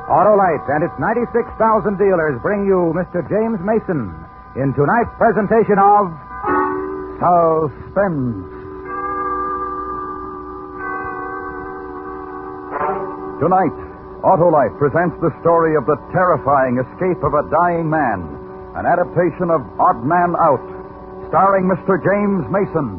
Autolite and its 96,000 dealers bring you Mr. James Mason in tonight's presentation of Suspense. Tonight, Autolite presents the story of the terrifying escape of a dying man, an adaptation of Odd Man Out, starring Mr. James Mason.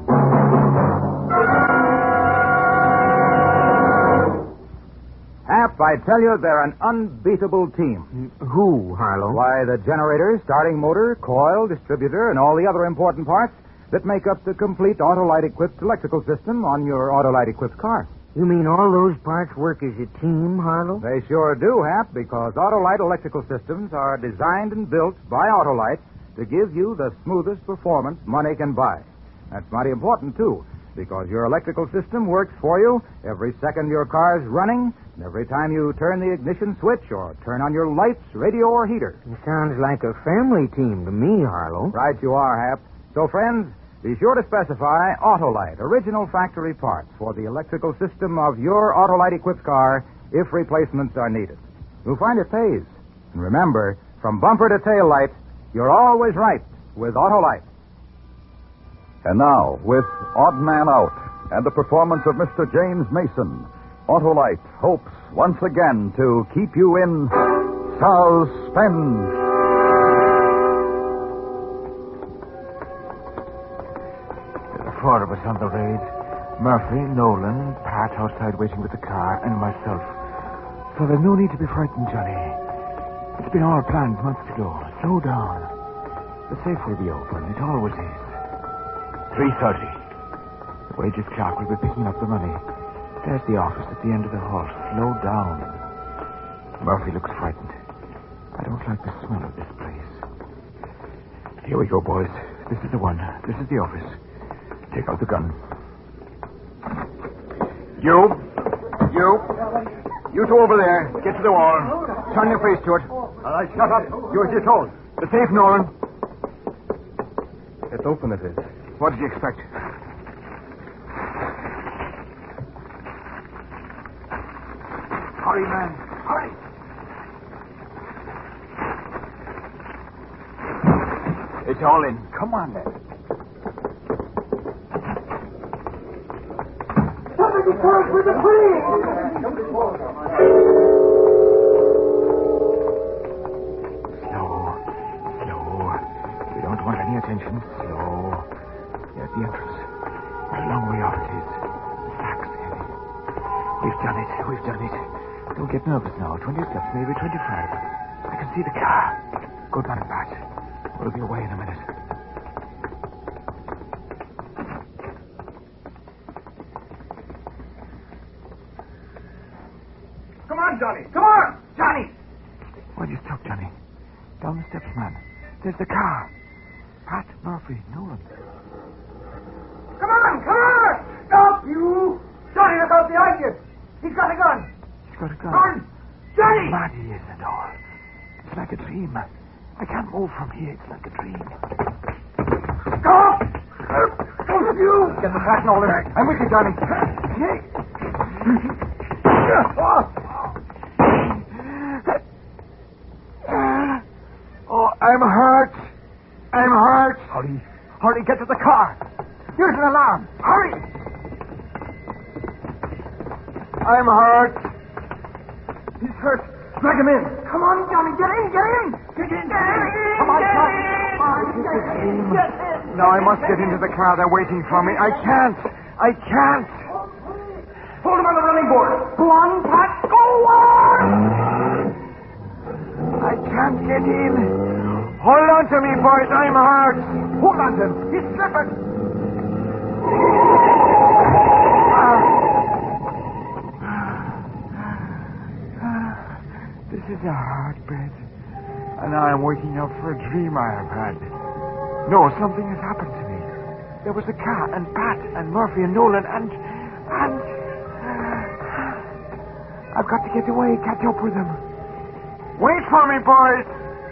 Hap, I tell you, they're an unbeatable team. Who, Harlow? Why, the generator, starting motor, coil, distributor, and all the other important parts that make up the complete Autolite-equipped electrical system on your Autolite-equipped car. You mean all those parts work as a team, Harlow? They sure do, Hap, because Autolite electrical systems are designed and built by Autolite to give you the smoothest performance money can buy. That's mighty important, too, because your electrical system works for you every second your car's running, and every time you turn the ignition switch or turn on your lights, radio, or heater. It sounds like a family team to me, Harlow. Right you are, Hap. So, friends, be sure to specify Autolite, original factory parts for the electrical system of your Autolite-equipped car if replacements are needed. You'll find it pays. And remember, from bumper to tail light, you're always right with Autolite. And now, with Odd Man Out and the performance of Mr. James Mason, Autolite hopes once again to keep you in suspense. There are four of us on the raid. Murphy, Nolan, Pat outside waiting with the car, and myself. So there's no need to be frightened, Johnny. It's been all planned months ago. Slow down. The safe will be open. It always is. 3:30. The wages clerk will be picking up the money. There's the office at the end of the hall. Slow down. Murphy looks frightened. I don't like the smell of this place. Here we go, boys. This is the one. This is the office. Take out the gun. You two over there. Get to the wall. Turn your face to it. All right, shut up. Do as you're told. The safe, Nolan. It's open, it is. What did you expect? Hurry, man. Hurry. It's all in. Come on, then. Somebody call for the police! Slow. We don't want any attention. Slow. You're at the entrance. A long way off it is. The sack's heavy. We've done it. Don't get nervous now. 20 steps, maybe 25. I can see the car. Good man, Pat. We'll be away in a minute. Come on, Johnny! Come on! Johnny! Why'd you stop, Johnny? Down the steps, man. There's the car. Pat, Murphy, Nolan. Come on! Stop, you! Johnny, look out behind you! He's got a gun! He's got a gun. Run! Johnny! Mad he is and all. It's like a dream. I can't move from here. It's like a dream. Stop! Both of you! Get the pack, Nolan. I'm with you, Johnny. Oh, I'm hurt. Hurry, get to the car. Here's an alarm. Hurry! I'm hurt. He's hurt. Drag him in. Come on, Johnny, get in! Come on, Johnny. Get in! Now I must get into the car. They're waiting for me. I can't. Hold him on the running board. Go on, Pat. Go on! I can't get in. Hold on to me, boys. I'm hurt. Hold on to him. He's slipping. This is a hard bed. And now I'm waking up for a dream I have had. No, something has happened to me. There was a car, and Pat, and Murphy, and Nolan, and... I've got to get away, catch up with them. Wait for me, boys!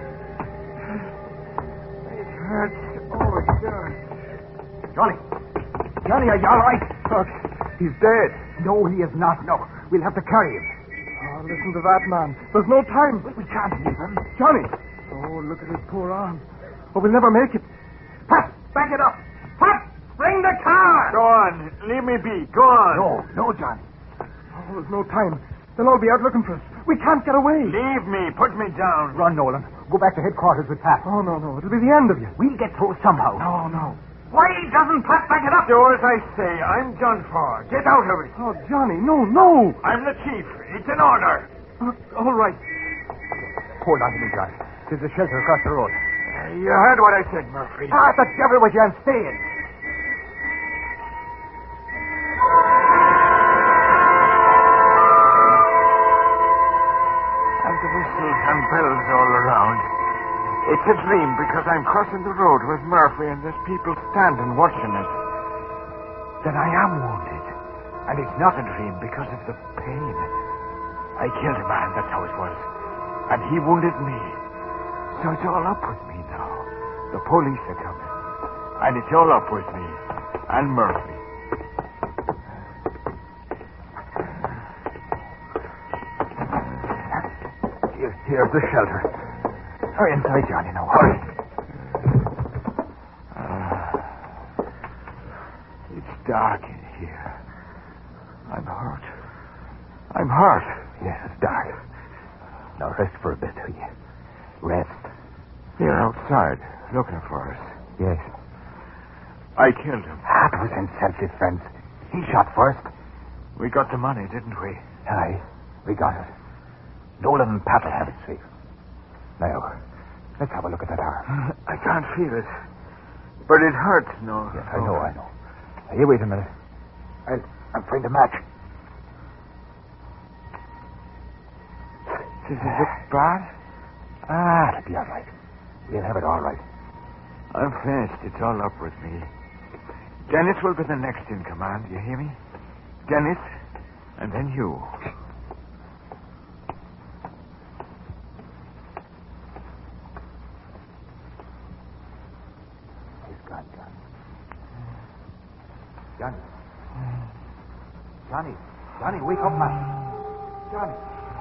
It hurts. Oh, it does. Johnny, are you all right? Look, he's dead. No, he is not. No, we'll have to carry him. Oh, listen to that, man. There's no time. We can't leave him. Johnny! Oh, look at his poor arm. Oh, we'll never make it. Pat, back it up. Pat, bring the car. Go on. Leave me be. Go on. No, Johnny. Oh, there's no time. They'll all be out looking for us. We can't get away. Leave me. Put me down. Run, Nolan. Go back to headquarters with Pat. Oh, no. It'll be the end of you. We'll get through somehow. No. Why doesn't Pat back it up? Do as I say. I'm done for. Get out of it. Oh, Johnny, no. I'm the chief. It's an order. All right. Hold on to me, Johnny. There's a shelter across the road. You heard what I said, Murphy. The devil with you. I'm staying. And the whistles and bells all around. It's a dream because I'm crossing the road with Murphy and there's people standing watching us. Then I am wounded. And it's not a dream because of the pain. I killed a man, that's how it was. And he wounded me. So it's all up with me now. The police are coming. And it's all up with me. And Murphy. Here's the shelter. Hurry inside, Johnny. Now, hurry. It's dark in here. I'm hurt. Yes, it's dark. Now, rest for a bit, will you? Rest. They're outside, looking for us. Yes. I killed him. That was in self-defense. He shot first. We got the money, didn't we? Aye, we got it. Nolan and Pat will have it safe. Now, let's have a look at that arm. I can't feel it. But it hurts, no. Yes, I know. Now, you wait a minute. I'll find a match. Does it look bad? It'll be all right. We'll have it all right. I'm finished. It's all up with me. Dennis will be the next in command. You hear me? Dennis, and then you. He's gone, Johnny. Johnny, wake up, man. Johnny.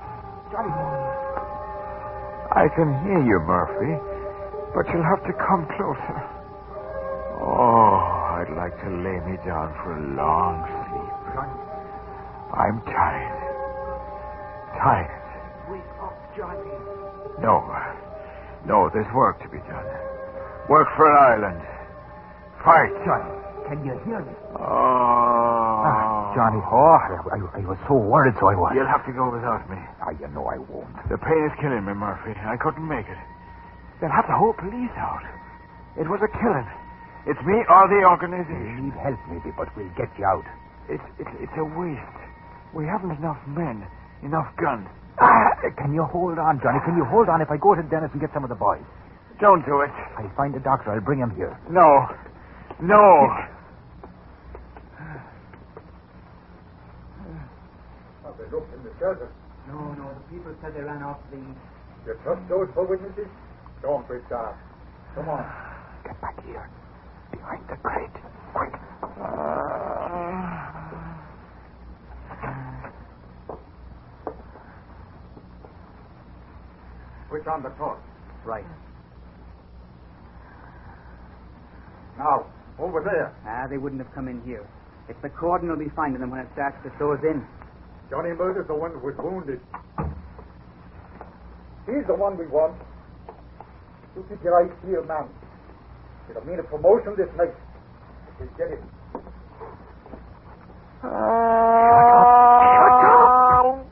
I can hear you, Murphy, but you'll have to come closer. Oh, I'd like to lay me down for a long sleep. Johnny. I'm tired. Wake up, Johnny. No, there's work to be done. Work for Ireland. Fight. Johnny, can you hear me? Oh. Johnny, I was so worried, so I was. You'll have to go without me. You know I won't. The pain is killing me, Murphy. I couldn't make it. They'll have the whole police out. It was a killing. It's me or the You organization. need help, maybe, but we'll get you out. It's a waste. We haven't enough men, enough guns. Can you hold on, Johnny? Can you hold on if I go to Dennis and get some of the boys? Don't do it. I'll find a doctor. I'll bring him here. No. They looked in the shelter. No, the people said they ran off the... You trust those for witnesses? Don't be sharp. Come on. Get back here. Behind the crate. Quick. Switch on the torch. Right. Now, over there. They wouldn't have come in here. It's the cordon will be finding them when it starts to close in. Johnny Murder's the one who was wounded. He's the one we want. You keep your eyes peeled, man. It'll mean a promotion this night. We'll get it. Shut up!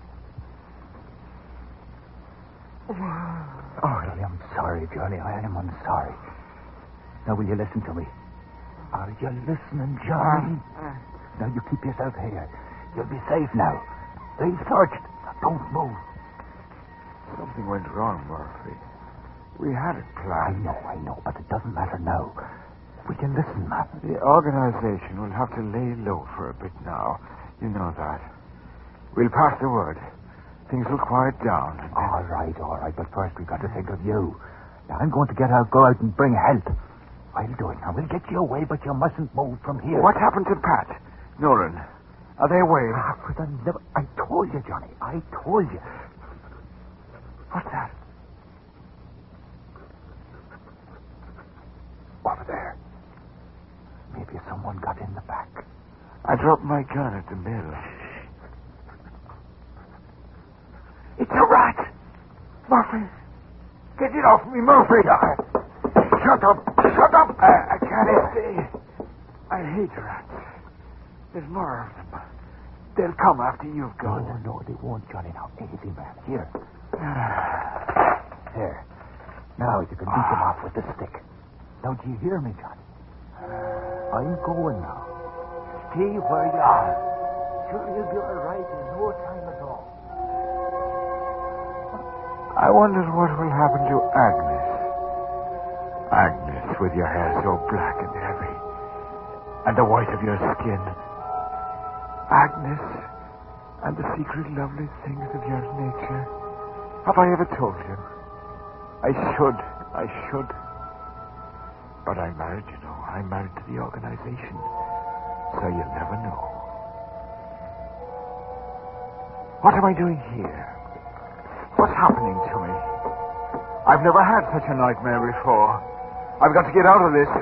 Oh, I'm sorry, Johnny. I am sorry. Now, will you listen to me? Are you listening, Johnny? Now, you keep yourself here. You'll be safe now. They searched. Don't move. Something went wrong, Murphy. We had it planned. I know, but it doesn't matter now. We can listen, man. The organization will have to lay low for a bit now. You know that. We'll pass the word. Things will quiet down. All right. But first we've got to think of you. Now, I'm going to go out and bring help. I'll do it. Now, we'll get you away, but you mustn't move from here. What happened to Pat? Nolan. Are they away? For the never... I told you, Johnny. I told you. What's that? Over there. Maybe someone got in the back. I dropped my gun at the mill. It's a rat! Murphy! Get it off me, Murphy! Shut up! Shut up! I can't stay. I hate rats. There's more of them. They'll come after you've gone. No, they won't, Johnny. Now, easy, man. Here. There. Now you can beat them off with the stick. Now, do you hear me, Johnny? I'm going now. Stay where you are. Sure, you'll be all right in no time at all. I wonder what will happen to Agnes. Agnes, with your hair so black and heavy, and the white of your skin. Agnes, and the secret lovely things of your nature. Have I ever told you? I should. But I'm married, you know. I'm married to the organization. So you'll never know. What am I doing here? What's happening to me? I've never had such a nightmare before. I've got to get out of this.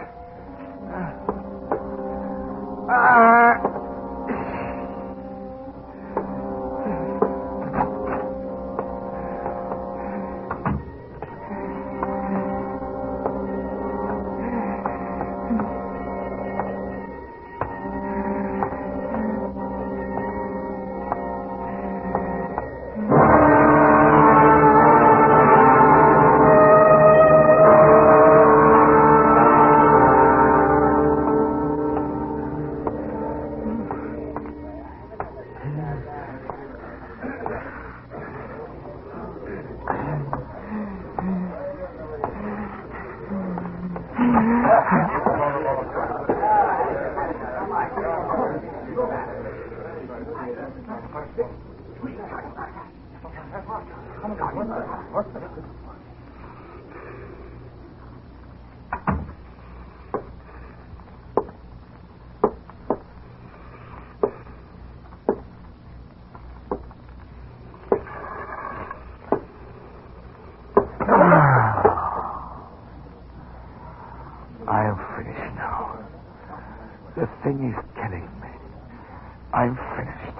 I am finished now. The thing is killing me. I'm finished.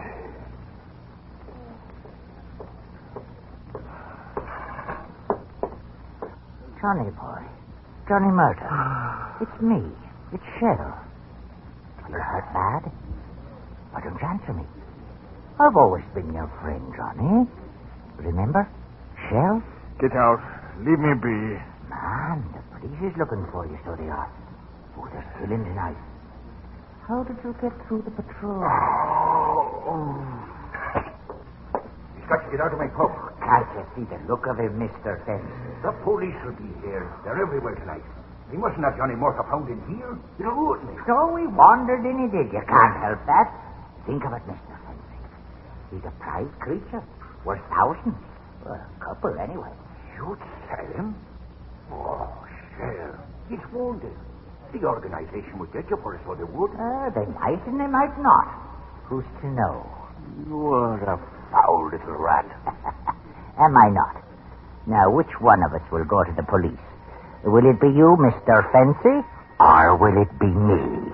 Johnny boy. Johnny Murder. It's me. It's Shell. You're hurt bad? Why don't you answer me? I've always been your friend, Johnny. Remember? Shell? Get out. Leave me be. Man, the police is looking for you, so they are. Oh, they're still in tonight. How did you get through the patrol? He's got to get out of my pub. Can't you see the look of him, Mr. Fence? The police will be here. They're everywhere tonight. We mustn't have Johnny Murphy found in here. It'll ruin me. So we wandered in, he did. You can't help that. Think of it, Mr. Fence. He's a prized creature. Worth thousands. Well, a couple, anyway. You'd sell him? Oh, Shell. He's wounded. The organization would get you for us, so they would. They might and they might not. Who's to know? You are a foul little rat. Am I not? Now, which one of us will go to the police? Will it be you, Mr. Fancy, or will it be me?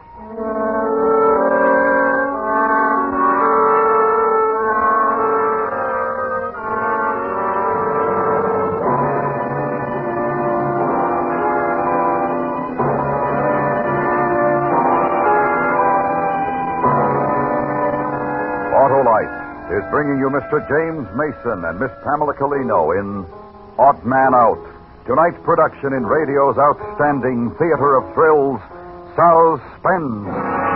Autolite is bringing you Mr. James Mason and Miss Pamela Colino in Odd Man Out. Tonight's production in radio's outstanding theater of thrills, Suspense.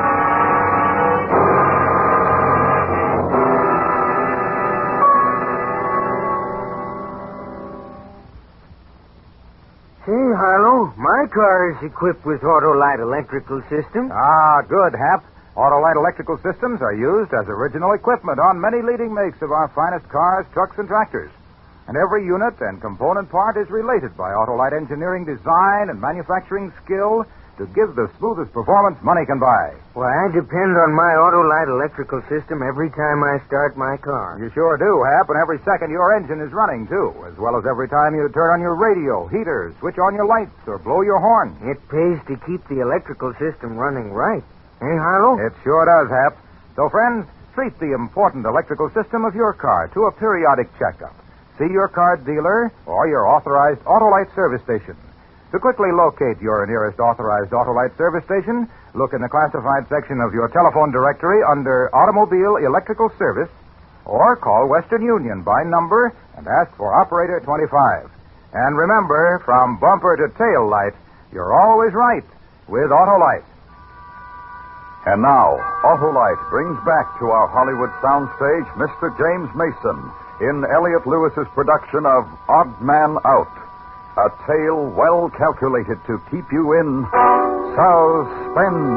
Say, Harlow, my car is equipped with Autolite electrical system. Ah, good, Hap. Autolite electrical systems are used as original equipment on many leading makes of our finest cars, trucks, and tractors. And every unit and component part is related by Autolite engineering design and manufacturing skill to give the smoothest performance money can buy. Well, I depend on my Autolite electrical system every time I start my car. You sure do, Hap, and every second your engine is running, too, as well as every time you turn on your radio, heater, switch on your lights, or blow your horn. It pays to keep the electrical system running right. Hey, Harlow? It sure does, Hap. So, friends, treat the important electrical system of your car to a periodic checkup. See your car dealer or your authorized Autolite service station. To quickly locate your nearest authorized Autolite service station, look in the classified section of your telephone directory under Automobile Electrical Service, or call Western Union by number and ask for Operator 25. And remember, from bumper to tail light, you're always right with Autolite. And now, Autolite brings back to our Hollywood soundstage Mr. James Mason in Elliot Lewis's production of Odd Man Out. A tale well calculated to keep you in suspense.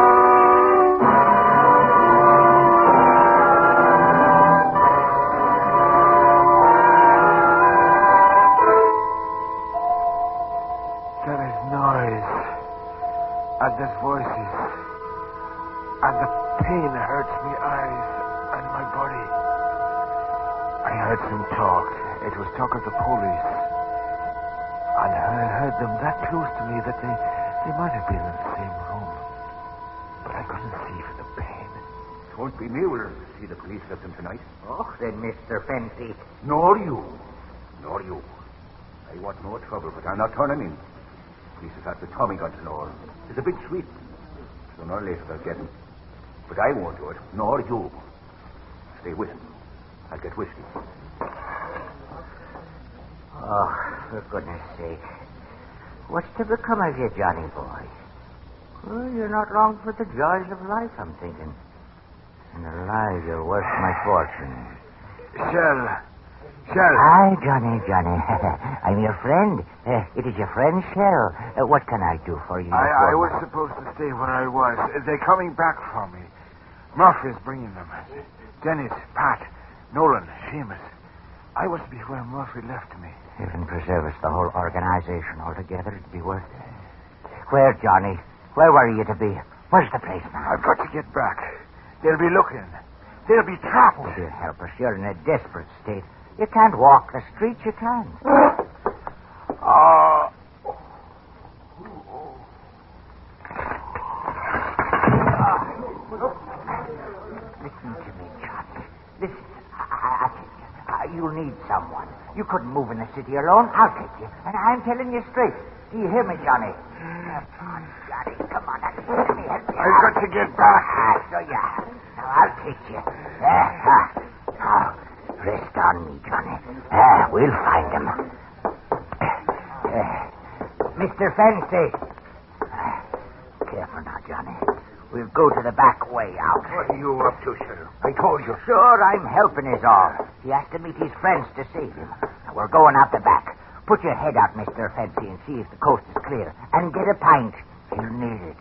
There is noise, and there's voices, and the pain hurts me eyes and my body. I heard some talk. It was talk of the police. And I heard them that close to me that they might have been in the same room. But I couldn't see for the pain. It won't be me will see the police with them tonight. Oh, then, Mr. Fancy. Nor you. Nor you. I want no trouble, but I'm not turning in. Police has had the Tommy gun to know. It's a big sweep. Sooner or later they'll get him. But I won't do it, nor you. Stay with him. I'll get whiskey. Oh, for goodness sake. What's to become of you, Johnny boy? Well, you're not long for the joys of life, I'm thinking. And alive, you're worth my fortune. Shell. Hi, Johnny. I'm your friend. It is your friend, Shell. What can I do for you? I was supposed to stay where I was. They're coming back for me. Murphy's bringing them. Dennis, Pat, Nolan, Seamus. I was to be where Murphy left me. Heaven preserve us, the whole organization altogether. It'd be worth it. Where, Johnny? Where were you to be? Where's the place now? I've got to get back. They'll be looking. They'll be trapped. Oh, dear help us. You're in a desperate state. You can't walk the streets. You can't. Listen to me, Johnny. Listen. You'll need someone. You couldn't move in the city alone. I'll take you. And I'm telling you straight. Do you hear me, Johnny? Come on, Johnny. Come on. Let me help you. I've got to get back. So you have. Now, I'll take you. Now, rest on me, Johnny. We'll find him. Mr. Fancy. Careful now, Johnny. We'll go to the back way out. What are you up to, Sheriff? I told you. Sure, I'm helping is all. He has to meet his friends to save him. Now, we're going out the back. Put your head out, Mr. Fancy, and see if the coast is clear. And get a pint. You'll need it.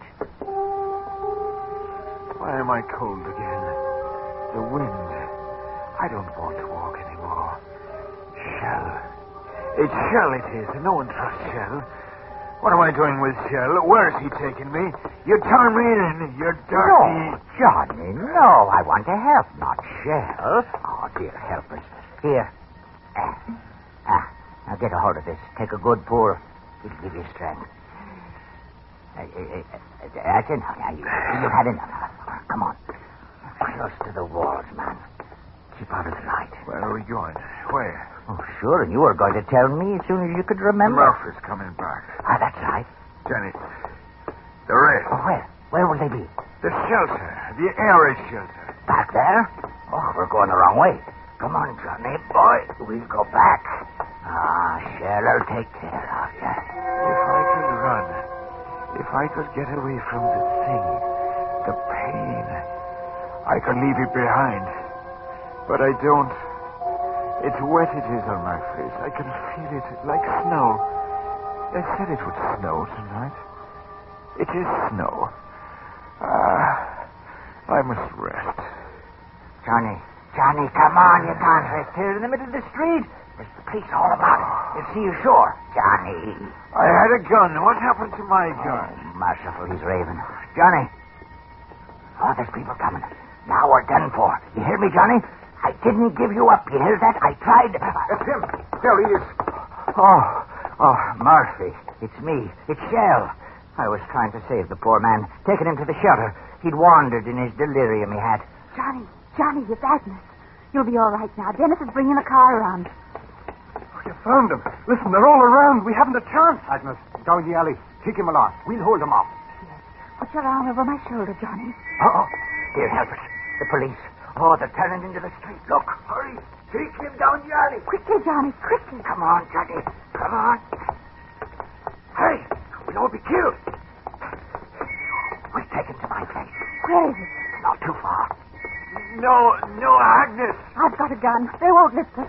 Why am I cold again? The wind. I don't want to walk anymore. Shell. It's Shell it is. No one trusts Shell. What am I doing with Shell? Where's he taking me? You turn me in, you dirty... No, Johnny, no. I want to help, not Shell. Oh, dear, help us. Here. Now get a hold of this. Take a good pour. It'll give you strength. That's enough. Now, you've had enough. Come on. Close to the walls, man. Keep out of the light. Where are we going? Where? Oh, sure, and you were going to tell me as soon as you could remember. Murphy's coming back. That's right. Dennis. The rest. Oh, where? Where will they be? The shelter. The air raid shelter. Back there? Oh, we're going the wrong way. Come on, Johnny, boy. We'll go back. Shell'll take care of you. If I could run. If I could get away from the thing. The pain. I could leave it behind. But I don't. It's wet it is on my face. I can feel it like snow. They said it would snow tonight. It is snow. I must rest. Johnny, come on. You can't rest here in the middle of the street. There's the police all about it. They'll see you sure. Johnny. I had a gun. What happened to my gun? Oh, merciful, he's raving. Johnny. Oh, there's people coming. Now we're done for. You hear me, Johnny? I didn't give you up. You hear that? I tried. It's him. There he is. Oh, Murphy. It's me. It's Shell. I was trying to save the poor man, taking him to the shelter. He'd wandered in his delirium, he had. Johnny, it's Agnes. You'll be all right now. Dennis is bringing the car around. You found him. Listen, they're all around. We haven't a chance. Agnes, down the alley. Take him along. We'll hold him off. Yes. Put your arm over my shoulder, Johnny. Here, help us. The police. Oh, they're turning into the street. Look, hurry. Take him down the alley. Quickly, Johnny, quickly. Come on, Johnny. Come on. Hurry. We'll all be killed. We'll take him to my place. Where is it? Not too far. No, Agnes. I've got a gun. They won't lift us.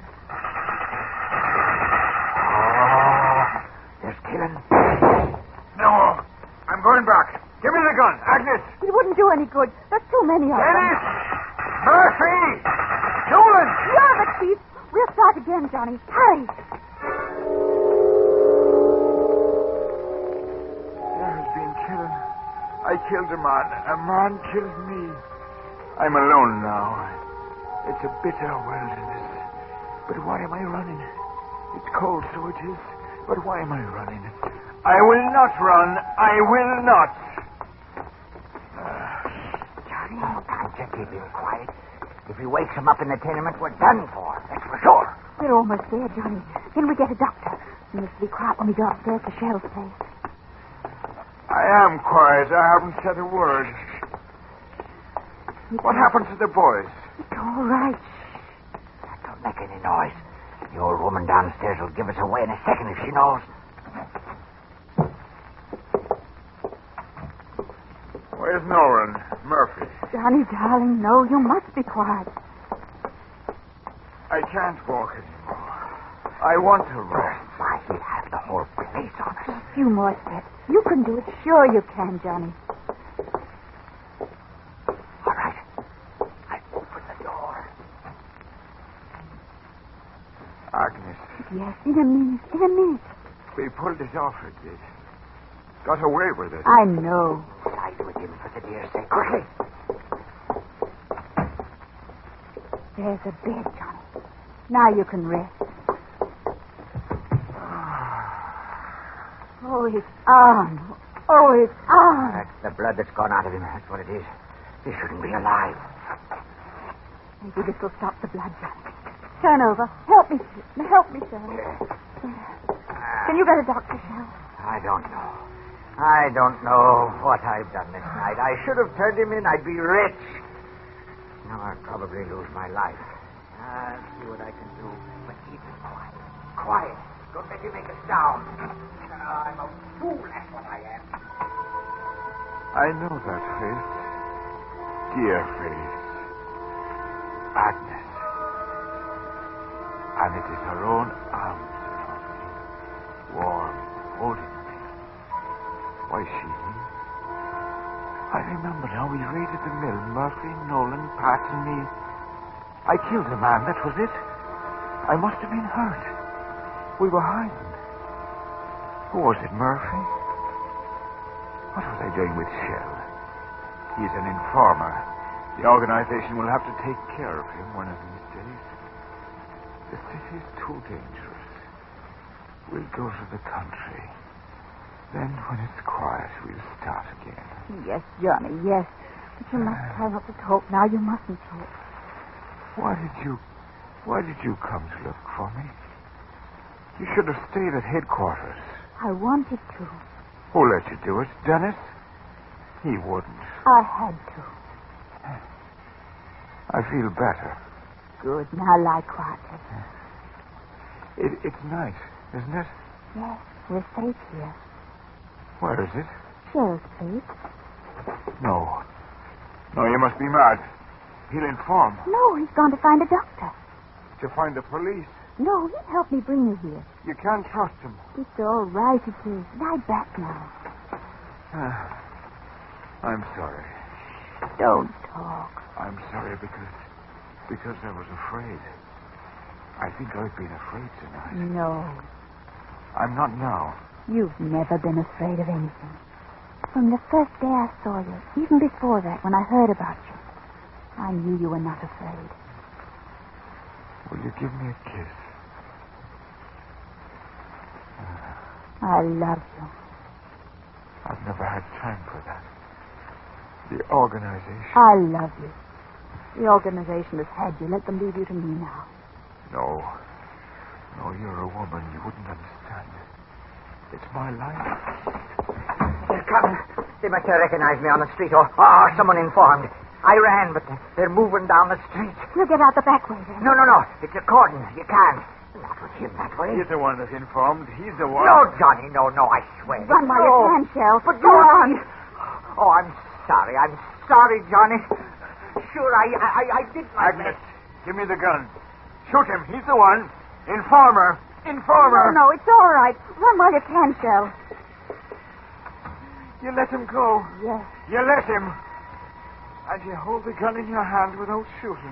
There's killing. No, I'm going back. Give me the gun, Agnes. It wouldn't do any good. There's too many of them. Dennis! Murphy! Nolan! You're the chief. We'll start again, Johnny. Hurry. There has been killing. I killed a man. A man killed me. I'm alone now. It's a bitter wilderness. But why am I running? It's cold, so it is. But why am I running? I will not run. I will not. Johnny, can't you keep him quiet? If he wakes him up in the tenement, we're done for. That's for sure. We're almost there, Johnny. Then we get a doctor. We must be quiet when we go upstairs to Shell's place. I am quiet. I haven't said a word. What happened to the boys? It's all right. Don't make any noise. The old woman downstairs will give us away in a second if she knows. Where's Nolan? Murphy. Johnny, darling, no, you must be quiet. I can't walk anymore. I want to rest. Why, he'll have the whole place on us. A few more steps. You can do it. Sure you can, Johnny. All right. I open the door. Agnes, Yes, in a minute. we pulled it off, it did. Got away with it. I know. Side with him for the dear sake. Quickly. There's a bed, Johnny. Now you can rest. Oh, his arm. That's the blood that's gone out of him. That's what it is. He shouldn't be alive. Maybe this will stop the blood, Johnny. Turn over. Help me, sir. Can you get a doctor, Shell? I don't know what I've done this night. I should have turned him in. I'd be rich. Now I'll probably lose my life. I'll see what I can do. But keep it quiet. Quiet. Don't let him make a sound. I'm a fool, that's what I am. I know that face. Dear face. Agnes. And it is her own arms around me. Warm, holding me. Why, she knew. I remember now we raided the mill. Murphy, Nolan, Pat, and me. I killed a man, that was it. I must have been hurt. We were hiding. Who was it, Murphy? What was I doing with Shell? He's an informer. The organization will have to take care of him one of these days. The city's too dangerous. We'll go to the country. Then, when it's quiet, we'll start again. Yes, Johnny, yes. But you must try not to talk now. You mustn't talk. Why did you come to look for me? You should have stayed at headquarters. I wanted to. Who let you do it? Dennis? He wouldn't. I had to. I feel better. Good. Now lie quietly. It's night, isn't it? Yes, we're safe here. Where is it? Shell's place. No, you must be mad. He'll inform. No, he's gone to find a doctor. To find the police. No, he'll help me bring you here. You can't trust him. It's all right, it is. Lie back now. I'm sorry. Don't talk. I'm sorry because I was afraid. I think I've been afraid tonight. No. I'm not now. You've never been afraid of anything. From the first day I saw you, even before that, when I heard about you, I knew you were not afraid. Will you give me a kiss? I love you. I've never had time for that. The organization. I love you. The organization has had you. Let them leave you to me now. No. No, you're a woman. You wouldn't understand. It's my life. They're coming. They must have recognized me on the street, or someone informed. I ran, but they're moving down the street. You'll get out the back way then. No. It's a cordon. You can't. Not with him that way. He's the one that's informed. He's the one. No, Johnny, no, I swear. Run while you can, Shell. But go on. Oh, I'm sorry, Johnny. Sure, I did my Agnes, best. give me the gun. Shoot him. He's the one. Informer. No, it's all right. Run while you can, Shell. You let him go. Yes. You let him. And you hold the gun in your hand without shooting.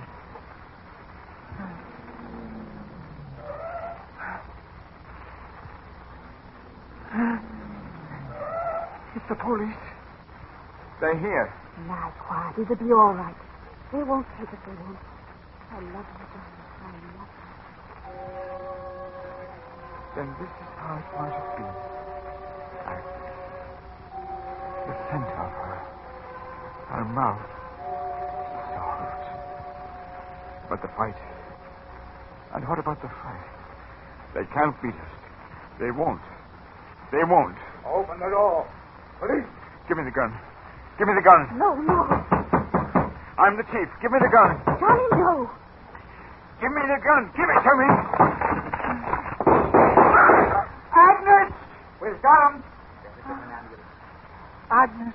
It's the police. They're here. Now, quiet. It'll be all right. They won't take it, they won't. I love you, Johnny. I love you. Then this is how it might have been. Agnes. The scent of her mouth, soft. But the fight. And what about the fight? They can't beat us. They won't. Open the door. Police! Give me the gun. Give me the gun. No. I'm the chief. Give me the gun. Johnny, no. Give me the gun. Give it to me. Agnes! We've got him. Agnes,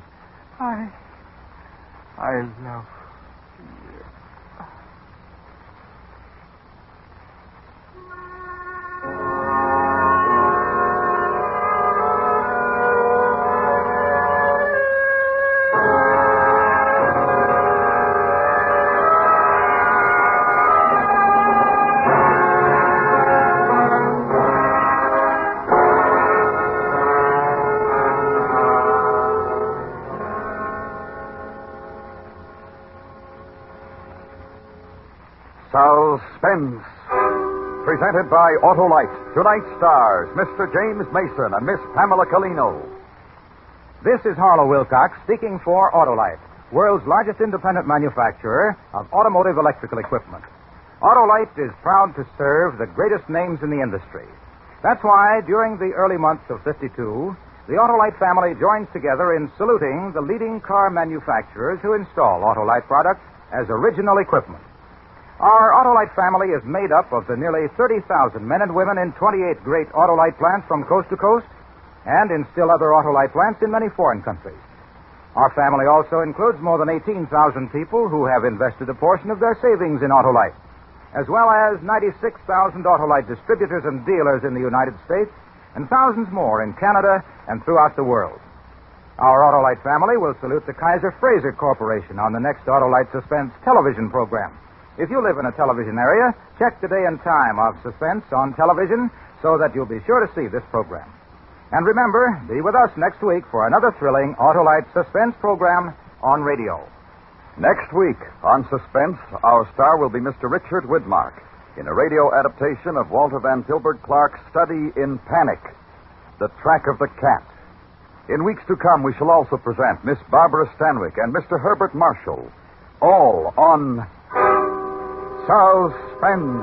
I love you. Suspense. Presented by Autolite. Tonight's stars, Mr. James Mason and Miss Pamela Colino. This is Harlow Wilcox speaking for Autolite, world's largest independent manufacturer of automotive electrical equipment. Autolite is proud to serve the greatest names in the industry. That's why, during the early months of '52, the Autolite family joins together in saluting the leading car manufacturers who install Autolite products as original equipment. Our Autolite family is made up of the nearly 30,000 men and women in 28 great Autolite plants from coast to coast and in still other Autolite plants in many foreign countries. Our family also includes more than 18,000 people who have invested a portion of their savings in Autolite, as well as 96,000 Autolite distributors and dealers in the United States and thousands more in Canada and throughout the world. Our Autolite family will salute the Kaiser Fraser Corporation on the next Autolite Suspense television program. If you live in a television area, check the day and time of Suspense on television so that you'll be sure to see this program. And remember, be with us next week for another thrilling Autolite Suspense program on radio. Next week on Suspense, our star will be Mr. Richard Widmark in a radio adaptation of Walter Van Tilburg Clark's study in Panic, The Track of the Cat. In weeks to come, we shall also present Miss Barbara Stanwyck and Mr. Herbert Marshall, all on Suspense.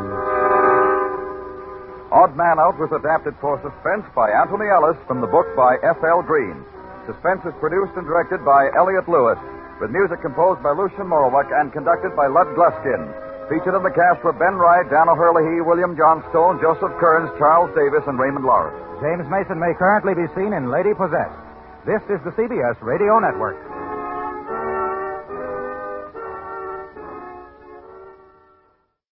Odd Man Out was adapted for Suspense by Anthony Ellis from the book by F.L. Green. Suspense is produced and directed by Elliot Lewis, with music composed by Lucian Morawak and conducted by Lud Gluskin. Featured in the cast were Ben Wright, Dan O'Hurley, William Johnstone, Joseph Kearns, Charles Davis, and Raymond Lawrence. James Mason may currently be seen in Lady Possessed. This is the CBS Radio Network.